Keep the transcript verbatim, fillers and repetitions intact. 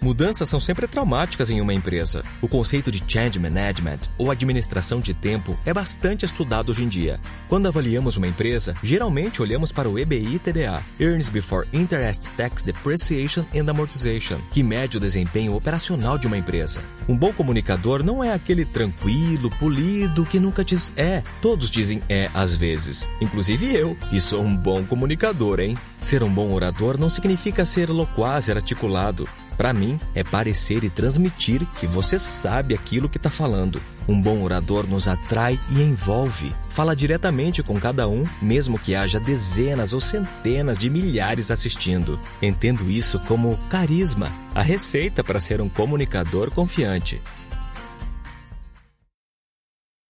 Mudanças são sempre traumáticas em uma empresa. O conceito de change management, ou administração de tempo, é bastante estudado hoje em dia. Quando avaliamos uma empresa, geralmente olhamos para o E B I T D A, Earnings Before Interest, Tax Depreciation and Amortization, que mede o desempenho operacional de uma empresa. Um bom comunicador não é aquele tranquilo, polido, que nunca diz é. Todos dizem é às vezes, inclusive eu, e sou um bom comunicador, hein? Ser um bom orador não significa ser loquaz e articulado. Para mim, é parecer e transmitir que você sabe aquilo que está falando. Um bom orador nos atrai e envolve. Fala diretamente com cada um, mesmo que haja dezenas ou centenas de milhares assistindo. Entendo isso como carisma, a receita para ser um comunicador confiante.